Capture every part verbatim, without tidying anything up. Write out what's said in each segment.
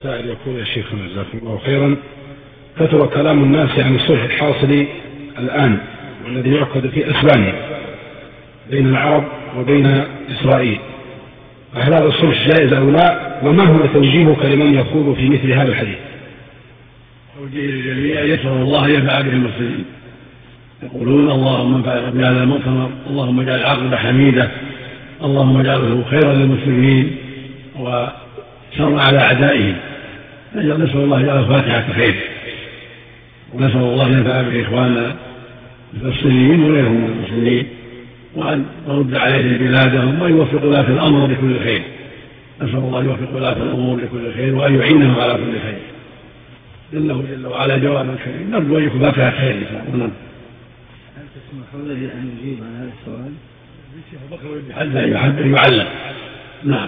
سائل يقول: يا شيخنا جزاكم الله خيرا، كثر كلام الناس عن الصلح الحاصل الآن والذي يعقد في أسبانيا بين العرب وبين إسرائيل، فهل هذا الصلح جائز أو لا؟ وما هو توجيهك لمن يخوض في مثل هذا الحديث؟ توجيه للجميع يسأل الله ينفع به المسلمين، يقولون اللهم انفع بهذا المؤتمر، اللهم اجعل العاقبة حميدة، اللهم اجعله خيرا للمسلمين وشر على أعدائهم. نسأل الله يجعل فاتحة خير، ونسأل الله ينفع بإخواننا الفلسطينيين وغيرهم من المسلمين، وأن يرد عليهم بلادهم ويوفق ولاة الأمر لكل خير. نسأل الله يوفق ولاة الأمور لكل خير وأن يعينهم على كل خير، إنه جل وعلا جواد كريم. نرجو أن يكون فاتحة خير إن شاء الله. هل تسمحوا لي أن أجيب عن هذا السؤال؟ الشيخ بكر بن حد يعلم. نعم.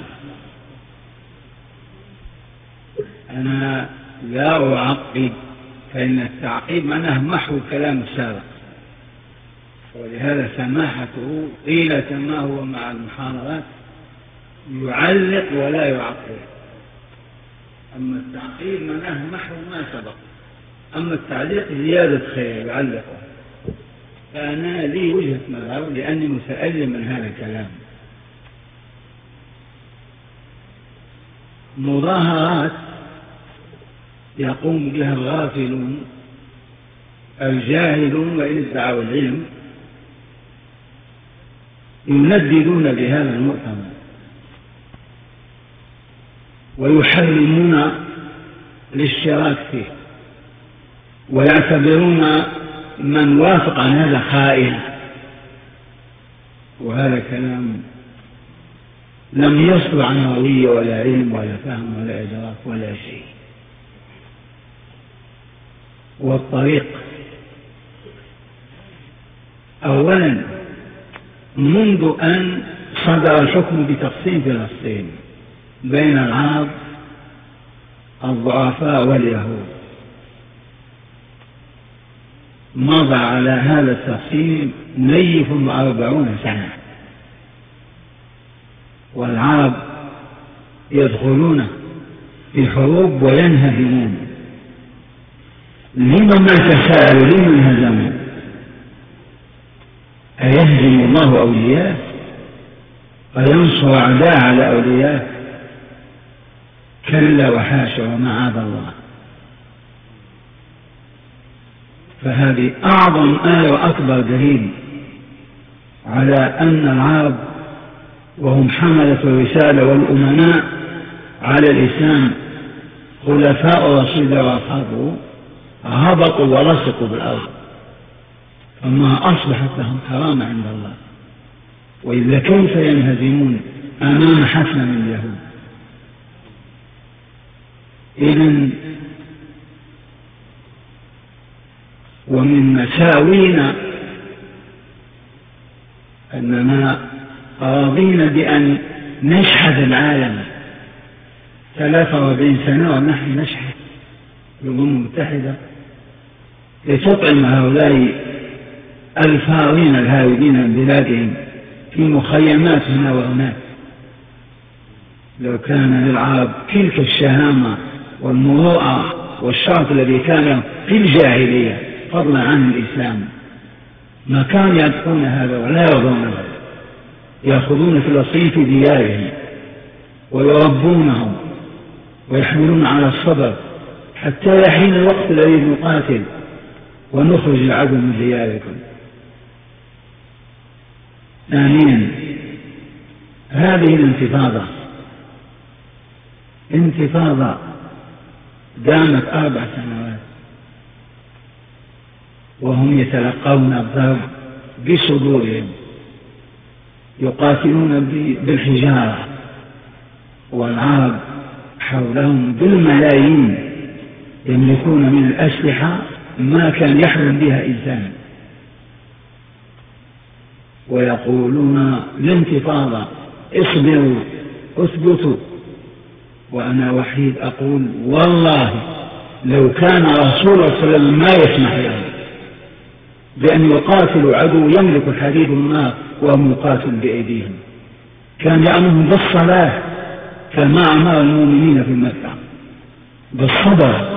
أنا لا أعقب، فإن التعقيب معناه محو الكلام السابق، ولهذا سماحته طيلة ما هو مع المحاضرات يعلق ولا يعقب. أما التعقيب معناه محو ما سبق، أما التعليق زيادة خير يعلقه. فأنا لي وجهة نظر لأني متألم من هذا الكلام. مظاهرات يقوم بها الغافلون الجاهلون وإن ادعوا العلم، ينددون بهذا المؤتمر ويحرمون الاشتراك فيه، ويعتبرون من وافق عن هذا خائن. وهذا كلام لم يصل عن هوية ولا علم ولا فهم ولا إدراك ولا شيء. والطريق أولا منذ أن صدر الحكم بتقسيم فلسطين بين العرب الضعفاء واليهود، مضى على هذا التقسيم نيف وأربعون سنة، والعرب يدخلون في حروب وينهزمون. لمن ما تساءلوا لمن هزموا؟ أيهزم الله أولياءه وينصر أعداء على أولياءه؟ كلا وحاشا ومعاذ الله. فهذه أعظم آية وأكبر دليل على أن العرب وهم حملة الرسالة والأمناء على الإسلام خلفاء رسول الله وأصحابه هبطوا ورسقوا بالأرض، فما أصبحت لهم كرامة عند الله. وإذا كيف ينهزمون أمام حسن من اليهود؟ إذن ومن مساوينا أننا راضين بأن نشحذ العالم ثلاثة وأربعين سنة ونحن نشحذ الأمم المتحدة لتطعم هؤلاء الفارين الهاربين من بلادهم في مخيمات هنا وهناك. لو كان للعرب تلك الشهامة والمروءة والشرف الذي كان في الجاهلية فضلا عن الإسلام ما كانوا يدفعون هذا ولا يرضون هذا. يأخذون فلسطين في ديارهم ويربونهم ويحملون على الصبر حتى يحين الوقت الذي نقاتل ونخرج العدو من دياركم. ثانيا، هذه الانتفاضة انتفاضة دامت أربع سنوات وهم يتلقون الضرب بصدورهم، يقاتلون بالحجارة، والعرب حولهم بالملايين يملكون من الأسلحة ما كان يحلم بها إنسان، ويقولون الانتفاضة اصبروا اثبتوا. وأنا وحيد أقول والله لو كان رسول الله صلى الله عليه وسلم ما يسمح لهم بأن يقاتلوا عدو يملك الحديد والنار وهم يقاتل بأيديهم، كان يأمرهم بالصلاة كما أمر المؤمنين في مكة. بالصبر،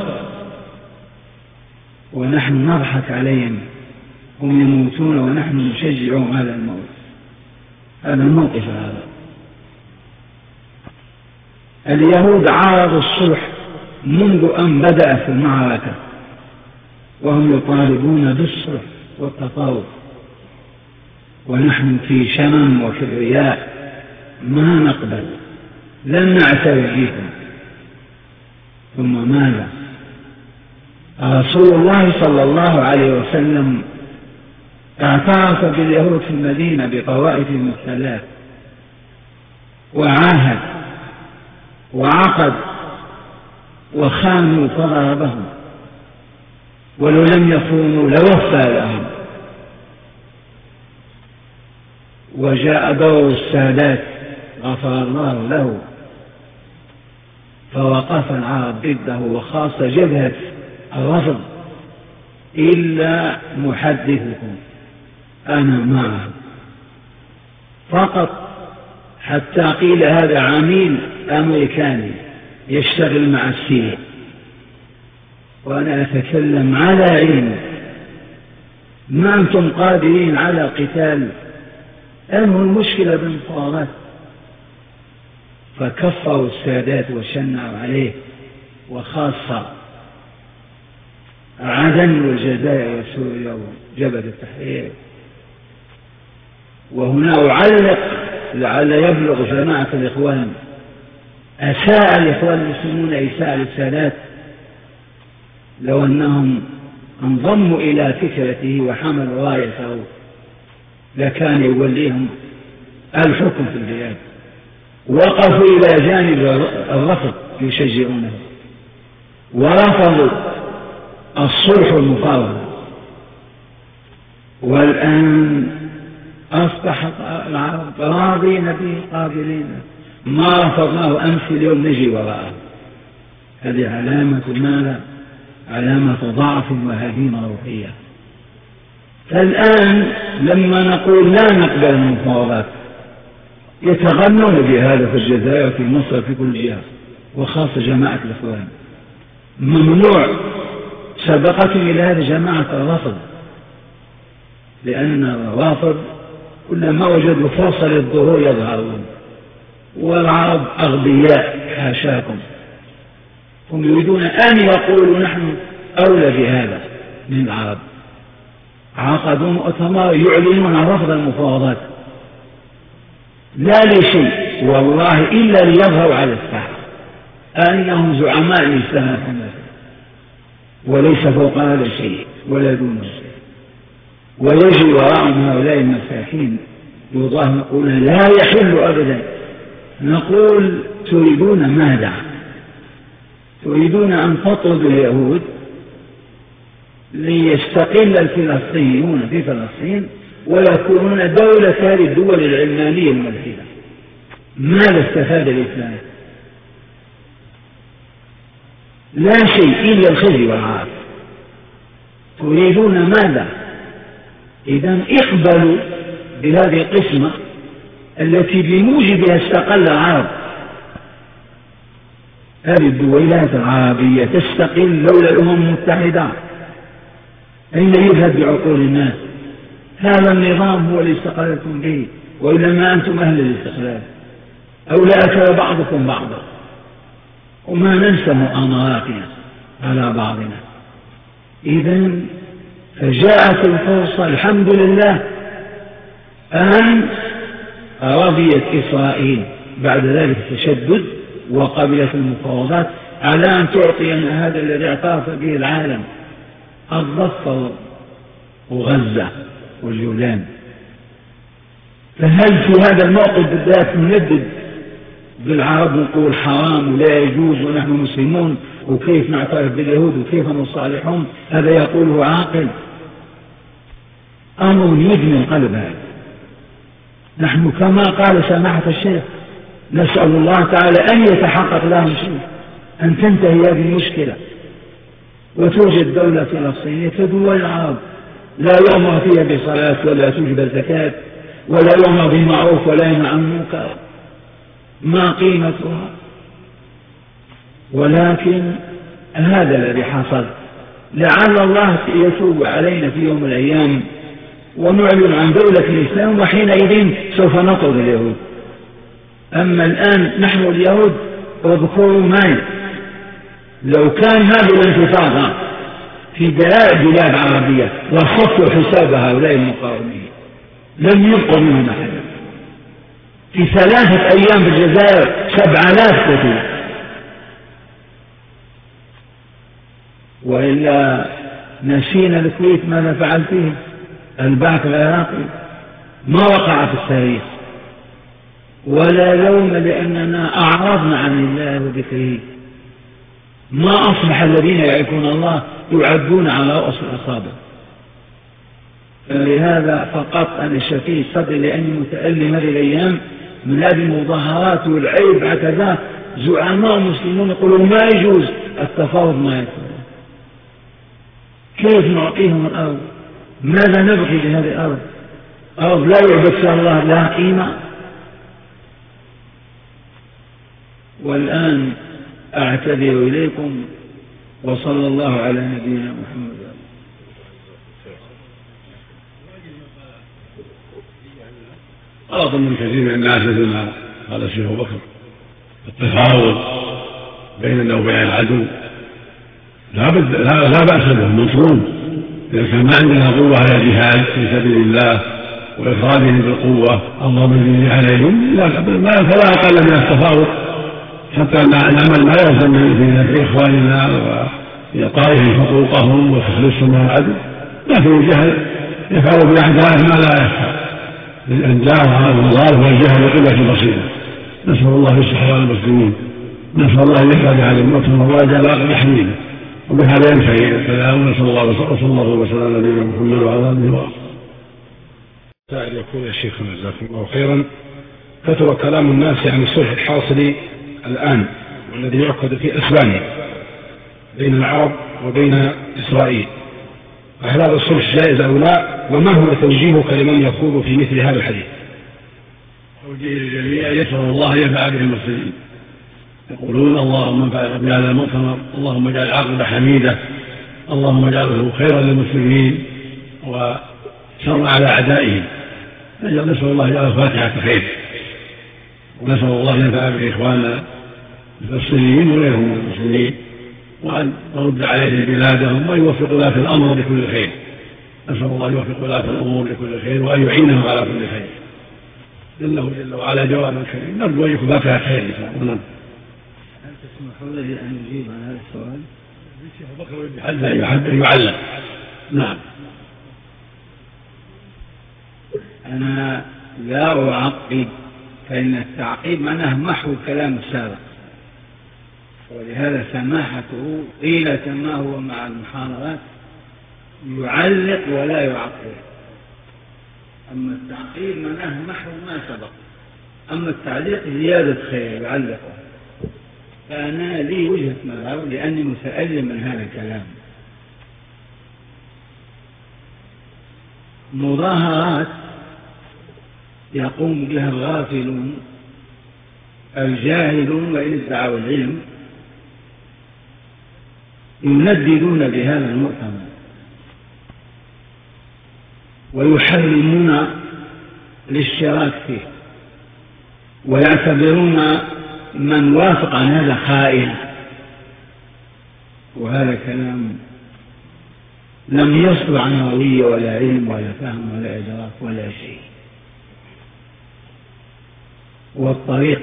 ونحن نضحك عليهم، هم يموتون ونحن نشجعهم على الموت. هذا الموقف. هذا اليهود عارضوا الصلح منذ أن بدأت المعركة، وهم يطالبون بالصلح والتفاوض، ونحن في شمم وكبرياء ما نقبل، لن نعترف بهم. ثم ماذا؟ رسول الله صلى الله عليه وسلم اعترف باليهود في المدينة بطوائفهم الثلاث، وعاهد وعقد، وخانوا فضربهم، ولو لم يكونوا لوفى لهم. وجاء دور السادات غفر الله له، فوقف العرب ضده، وخاصة جبهة الرفض، إلا محدثكم أنا معه فقط، حتى قيل هذا عميل أمريكاني يشتغل مع السياسة، وأنا أتكلم على علم. ما أنتم قادرين على قتال، أنهوا المشكلة بالمفاوضات. فكفروا السادات وشنعوا عليه، وخاصة عدن والجزائر وسوريا وجبهة التحرير. وهنا أعلق لعل يبلغ جماعة الإخوان، أساء الإخوان المسلمون إساءة للسادات لو أنهم انضموا إلى فكرته وحملوا رايته، لكان يوليهم الحكم في البلاد. وقفوا إلى جانب الرفض يشجعونه، ورفضوا الصلح والمفاوضة. والآن أصبح العرب راضين به قابلين، ما رفضناه أمس اليوم نجي وراءه. هذه علامة ماذا؟ علامة ضعف وهزيمة روحية. فالآن لما نقول لا نقبل المفاوضات يتغنون بهذا في الجزائر في مصر في كل جهة، وخاصة جماعة الإخوان. ممنوع سبقتهم إلى هذه جماعة الرفض، لأن الرافض كلما وجدوا فرصة للظهور يظهرون، والعرب أغبياء حاشاكم، هم يريدون أن يقولوا نحن أولى بهذا من العرب. عقدوا مؤتمر يعلنون عن رفض المفاوضات، لا لشيء والله إلا ليظهروا على الساحة أنهم زعماء الإسلام، وليس فوق هذا شيء ولا دون شيء. ويجري وراءهم هؤلاء المساكين يظاهرون يقولون لا يحل أبدا. نقول تريدون ماذا؟ تريدون أن تطردوا اليهود ليستقل الفلسطينيون في فلسطين ويكونون دولة هذه الدول العلمانية الملحدة. ماذا استفاد الإسلام؟ لا شيء إلا الخزي والعار. تريدون ماذا؟ إذن اقبلوا بهذه القسمة التي بموجبها استقل العرب. هذه الدولات العربية تستقل لولا الأمم المتحدة. أين يذهب بعقول الناس؟ هذا النظام هو اللي استقلتم به، وإلا ما أنتم أهل الاستقلال، أو لا أكل بعضكم بعضا. وما ننسى مؤامراتنا على بعضنا. إذن فجاءت الفرصة الحمد لله أن رضيت إسرائيل بعد ذلك التشدد وقبلت المفاوضات على أن تعطي أن هذا الذي اعترف به العالم الضفة وغزة والجولان. فهل في هذا الموقف بالذات نندد بالعرب ونقول حرام ولا يجوز ونحن مسلمون وكيف نعترف باليهود وكيف نصالحهم؟ هذا يقوله عاقل؟ أمر يدمي القلب. هذا نحن كما قال سماحة الشيخ نسأل الله تعالى أن يتحقق لهم شيء، أن تنتهي هذه المشكلة وتوجد دولة فلسطينية كدول العرب لا يؤمر فيها بصلاة ولا توجب زكاة ولا يؤمر بالمعروف ولا ينهى عن المنكر. ما قيمتها؟ ولكن هذا الذي حصل. لعل الله يتوب علينا في يوم من الأيام ونعلن عن دولة الإسلام، وحينئذ سوف نطرد اليهود. أما الآن نحن اليهود واذكروا معي، لو كان هذه الانتفاضة في بلاد عربية وصفوا حساب هؤلاء المقاومين لم يبقوا منهم أحد. في ثلاثة أيام في الجزائر سبع آلاف قتل، وإلا نسينا الكويت ماذا فعل فيه البعث العراقي، ما وقع في التاريخ. ولا لوم لأننا أعرضنا عن الله وذكره، ما أصبح الذين يعرفون الله يعدون على رؤوس الأصابع. لهذا فقط أنا شفيع صدري لأني متألم هذه الأيام من هذه المظاهرات والعيب هكذا. زعماء مسلمون يقولون ما يجوز التفاوض، ما يكون كيف نعطيهم الأرض؟ ماذا نبغي بهذه الأرض؟ أرض لا يعبد فيها الله لها قيمة. والآن أعتذر إليكم، وصلى الله على نبينا محمد. غلط من كثير من الناس مثل ما قال الشيخ أبو بكر، التفاوض بيننا وبين العدو لا, بد لا, لا بأس به، مطلوب إذا كان ما عندنا قوة على جهاد في سبيل الله وإخراجهم بالقوة الله بالذي عليهم، ما فلا أقل من التفاوض حتى نعمل ما يلزم في إخواننا وإعطائهم حقوقهم وتخلصهم من العدو. لكن الجهل يفعل بأعدائه ما لا يفعل للأنجاء وهذا الظالم والجهل وقلة البصيرة. نسأل الله يصلح المسلمين، نسأل الله أن يحفظ على المؤمنين والله جل يحميه، وبهذا ينتهي الكلام. نسأل الله وصلى الله وسلم على نبينا محمد وعلى آله وصحبه. سائل يقول يا شيخنا جزاكم الله خيرا، كثر كلام الناس عن الصلح الحاصل الآن والذي يعقد في أسبانيا بين العرب وبين إسرائيل، فهل هذا الصلح جائز أو لا؟ وما هو توجيهك لمن يخوض في مثل هذا الحديث؟ توجيه للجميع يسأل الله ينفع به المسلمين، يقولون اللهم انفع بهذا المؤتمر، اللهم اجعل العاقبة حميدة، اللهم اجعله خيرا للمسلمين وشر على أعدائهم. نسأل الله يجعل الفاتحة خير، ونسأل الله ينفع بإخواننا الفلسطينيين وغيرهم من المسلمين، وأن يرد عليهم بلادهم ويوفق ولاة الأمر لكل خير. نسأل الله يوفق ولاة الأمور لكل خير وأن يعينهم على كل خير جله جل وعلا جوابا كريم. نرجو أن يكون فاتحة خير إن شاء الله. هل تسمحوا لي أن أجيب عن هذا السؤال؟ الشيخ بكر حتى يحب يعلم. نعم. أنا لا أعقب، فإن التعقيب معناه محو الكلام السابق، ولهذا سماحته قيل ما هو مع المحاضرات يعلق ولا يعقب. أما التعقيب معناه محو ما سبق، أما التعليق زيادة خير يعلقه. فأنا لي وجهة نظر لأني متألم من هذا الكلام. مظاهرات يقوم بها الغافلون الجاهلون وإن ادعوا العلم ينددون بهذا المؤتمر ويحرمون الاشتراك فيه، ويعتبرون من وافق عن هذا خائن. وهذا كلام لم يصل عن هوية ولا علم ولا فهم ولا إدراك ولا شيء. والطريق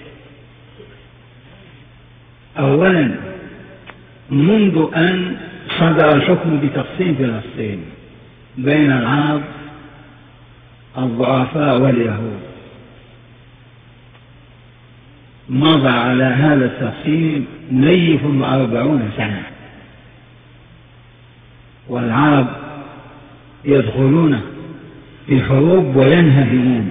أولا منذ أن صدر الحكم بتقسيم فلسطين بين العرب الضعفاء واليهود مضى على هذا التقسيم نيف وأربعون سنة، والعرب يدخلون في حروب وينهزمون.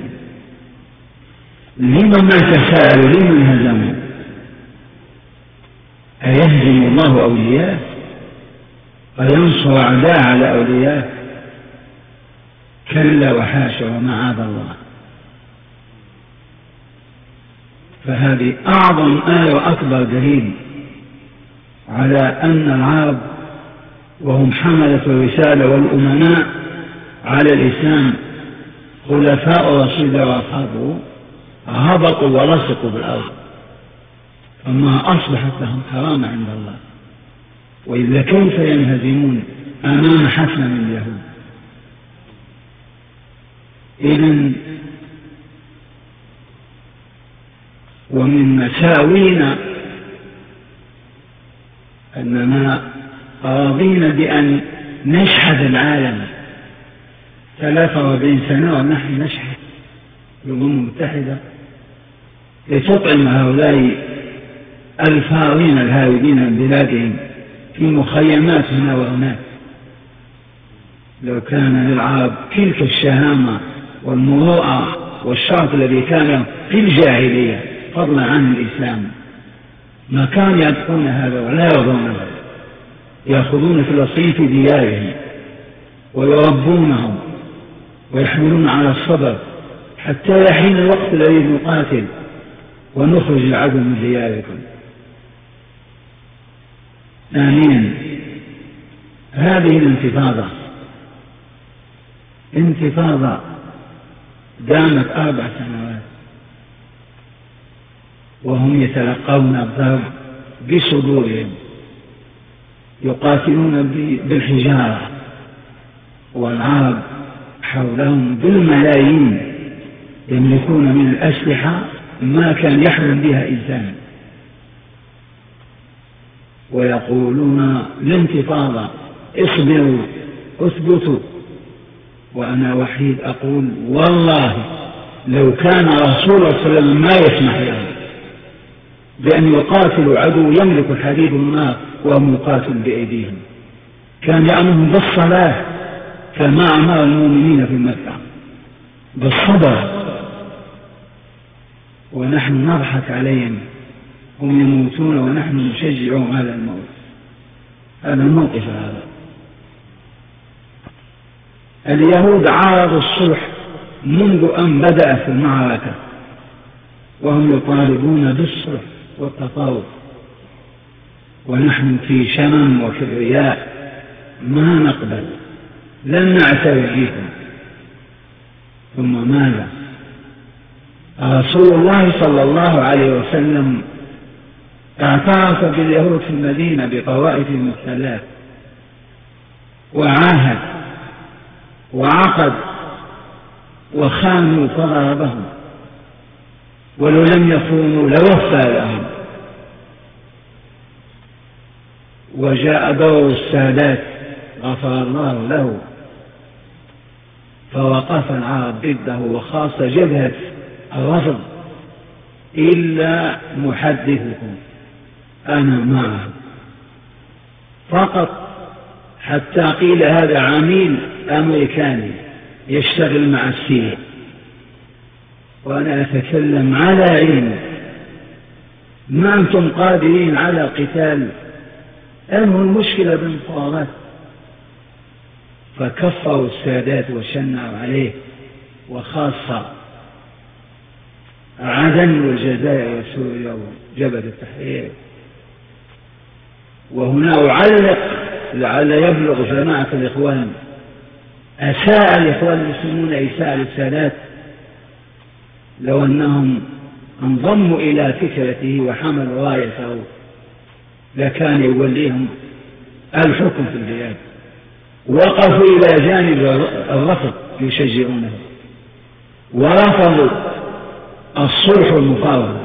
لمن ما تساءلوا لمن هزموا؟ أيهزم الله أولياءه وينصر أعداء على أولياءه؟ كلا وحاشا ومعاذ الله. فهذه أعظم آية وأكبر دليل على أن العرب وهم حملة الرسالة والأمناء على الإسلام خلفاء رسول الله وأصحابه هبطوا ولصقوا بالأرض، فما أصبحت لهم كرامة عند الله، وإذا كيف ينهزمون أمام حكم من اليهود؟ إذن ومن مساوينا أننا راضين بأن نشحذ العالم ثلاثة وأربعين سنة ونحن نشحذ الأمم المتحدة لتطعم هؤلاء الفارين الهاربين من بلادهم في مخيمات هنا وهناك. لو كان للعرب تلك الشهامة والمروءة والشرف الذي كان في الجاهلية فضلا عن الإسلام ما كان يدخلون هذا ولا يرضون هذا، يأخذون فلسطين في ديارهم ويربونهم ويحملون على الصبر حتى يحين الوقت الذي نقاتل ونخرج العدو من دياركم. ثانيا هذه الانتفاضة انتفاضة دامت أربع سنوات وهم يتلقون الضرب بصدورهم، يقاتلون بالحجارة والعرب حولهم بالملايين يملكون من الأسلحة ما كان يحلم بها إنسان، ويقولون الانتفاضة اصبروا اثبتوا. وأنا وحيد أقول والله لو كان رسول الله صلى الله عليه وسلم ما يسمح لهم بأن يقاتلوا عدو يملك الحديد والنار وهم يقاتل بأيديهم، كان يأمرهم بالصلاة كما أمر المؤمنين في مكة بالصبر، ونحن نضحك عليهم، هم يموتون ونحن نشجعهم على الموت. هذا الموقف. هذا اليهود عارضوا الصلح منذ أن بدأت المعركة وهم يطالبون بالصلح والتفاوض، ونحن في شمم وكبرياء ما نقبل، لن نعترف بكم. ثم ماذا؟ رسول الله صلى الله عليه وسلم اعترف باليهود في المدينة بطوائفهم الثلاث وعاهد وعقد وخانوا فضربهم، ولو لم يخونوا لوفى لهم. وجاء دور السادات غفر الله له فوقف العرب ضده وخاصة جبهة الرفض إلا محدثكم أنا معه فقط، حتى قيل هذا عميل أمريكاني يشتغل مع السياسة، وأنا أتكلم على علم. ما أنتم قادرين على القتال، أنه المشكلة بالمفاوضات. فكفروا السادات وشنعوا عليه، وخاصة عدن والجزائر وسوريا وجبهة التحرير. وهنا أعلق لعل يبلغ جماعة الإخوان، أساء الإخوان المسلمون إساءة للسادات لو أنهم انضموا إلى فكرته وحملوا رايته لكان يوليهم الحكم في البلاد. وقفوا إلى جانب الرفض يشجعونه ورفضوا الصلح والمفاوضة،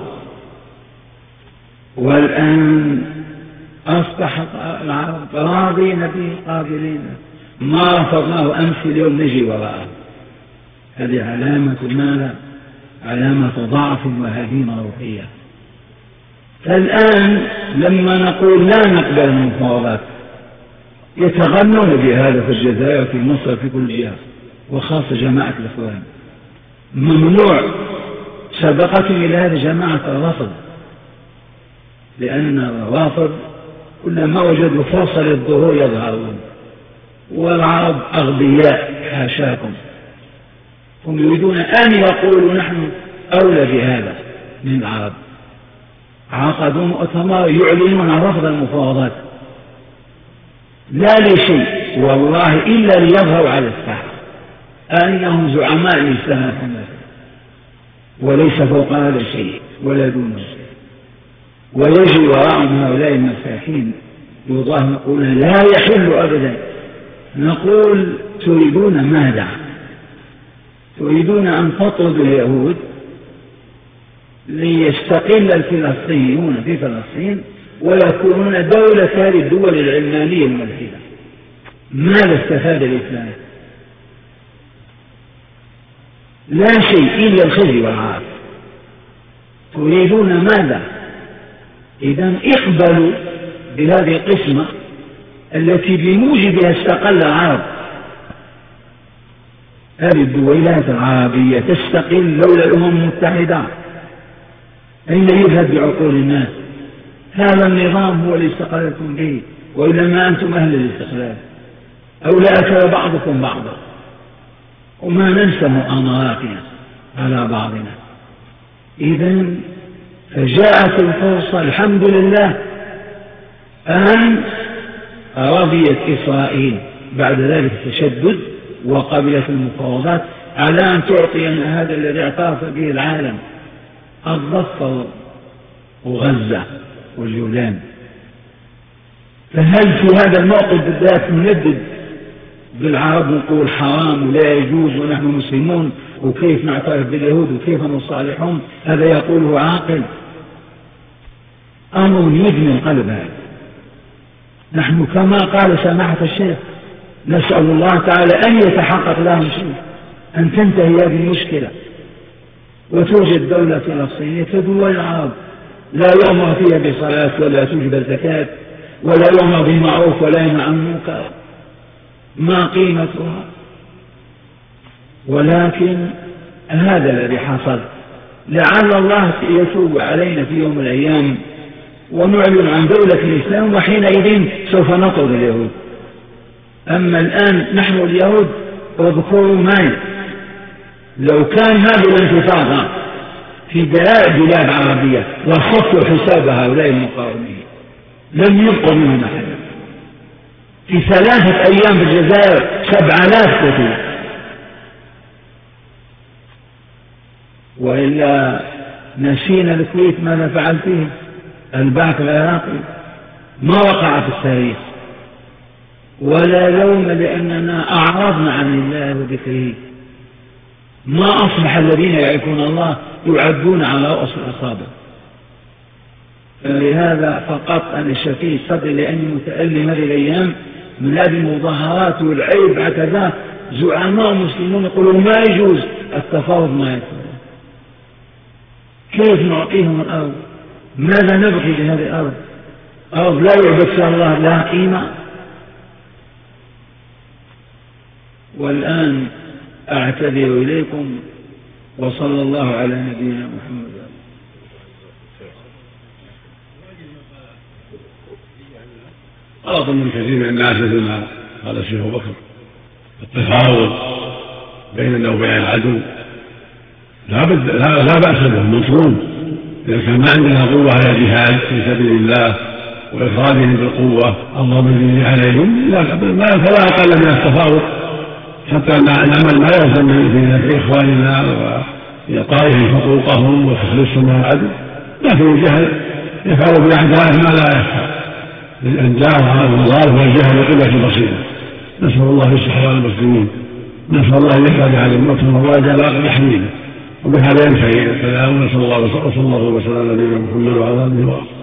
والآن أصبح العرب راضين به قابلين، ما رفضناه أمس اليوم نجي وراءه. هذه علامة ماذا؟ علامة ضعف وهزيمة روحية. فالآن لما نقول لا نقبل المفاوضات يتغنون بهذا في الجزائر في مصر في كل جهة، وخاصة جماعة الإخوان ممنوع سبقتهم إلى هذه جماعة الرفض، لأن الرافض كلما وجدوا فرصة للظهور يظهرون، والعرب أغبياء حاشاكم، هم يريدون أن يقولوا نحن أولى بهذا من العرب. عقدوا مؤتمر يعلنون عن رفض المفاوضات لا لشيء والله إلا ليظهروا على الساحة أنهم زعماء الإسلام وليس فوق هذا شيء ولا دون شيء. ويجري وراءهم هؤلاء المساكين يظاهرون يقولون لا يحل أبدا. نقول تريدون ماذا؟ تريدون أن تطردوا اليهود ليستقل الفلسطينيون في فلسطين ويكونون دولة هذه الدول العلمانية الملحدة. ماذا استفاد الإسلام؟ لا شيء إلا الخزي والعار. تريدون ماذا؟ إذن اقبلوا بهذه القسمة التي بموجبها استقل العرب. هذه الدولات العربية تستقل لولا الأمم المتحدة. أين يذهب بعقول الناس؟ هذا النظام هو اللي استقلتم به وإلا ما أنتم أهل الاستقلال. أو لا أكل بعضكم بعضا وما ننسى مؤامراتنا على بعضنا. إذن فجاءت الفرصة الحمد لله أن رضيت إسرائيل بعد ذلك التشدد وقبلت المفاوضات على أن تعطي أن هذا الذي اعترف به العالم الضفة وغزة واليونان. فهل في هذا الموقف بالذات نندد بالعرب ونقول حرام ولا يجوز ونحن مسلمون وكيف نعترف باليهود وكيف نصالحهم؟ هذا يقوله عاقل؟ أمر يدمي القلب. هذا نحن كما قال سماحة الشيخ نسأل الله تعالى أن يتحقق لهم شيء، أن تنتهي هذه المشكلة وتوجد دولة فلسطينية كدول العرب لا يؤمر فيها بصلاة ولا توجب زكاة ولا يؤمر بالمعروف ولا ينهى عن المنكر. ما قيمتها؟ ولكن هذا الذي حصل. لعل الله يتوب علينا في يوم من الأيام ونعلن عن دولة الإسلام وحينئذ سوف نطرد اليهود. أما الآن نحن اليهود اذكروا معي لو كان هذه الانتفاضة في بلاد عربية وصفوا حساب هؤلاء المقاومين لم يبقوا منهم أحد. في ثلاثة أيام في الجزائر سبع آلاف قتلوا. وإلا نسينا الكويت ماذا فعل فيه البعث العراقي؟ ما وقع في التاريخ. ولا لوم لأننا أعرضنا عن الله وذكره. ما أصبح الذين يعرفون الله يعدون على رؤوس الأصابع. لهذا فقط أنا شفيت صدري لأني متألم هذه الأيام من هذه المظاهرات والعيب هكذا. زعماء مسلمون يقولون ما يجوز التفاوض ما يكون. كيف نعطيهم الأرض؟ ماذا نبغي بهذه الأرض؟ أرض لا يعبد فيها الله لها قيمة. والآن أعتذر إليكم وصلى الله على نبينا محمد. غلط من كثير من الناس مثل ما قال الشيخ أبو بكر التفاوض بيننا وبين العدو لا, بد لا, لا بأس به مطلوب إذا كان ما عندنا قوة على الجهاد في سبيل الله وإخراجهم بالقوة الله بالذي عليهم فلا أقل من التفاوض حتى نعمل ما يلزم في نفع إخواننا وإعطائهم حقوقهم وتخلصهم من العدو. لكن الجهل يفعل بالأعداء ما لا يفعل للأنجاء وعلى الضلال والجهل وقلة البصيرة. نسأل الله يصلح المسلمين. نسأل الله أن يفعل على الموتى والرجال أقل حميده وبهذا ينتهي الكلام. ونسأل الله وصلى الله وسلم على نبينا محمد وعلى آله وصحبه.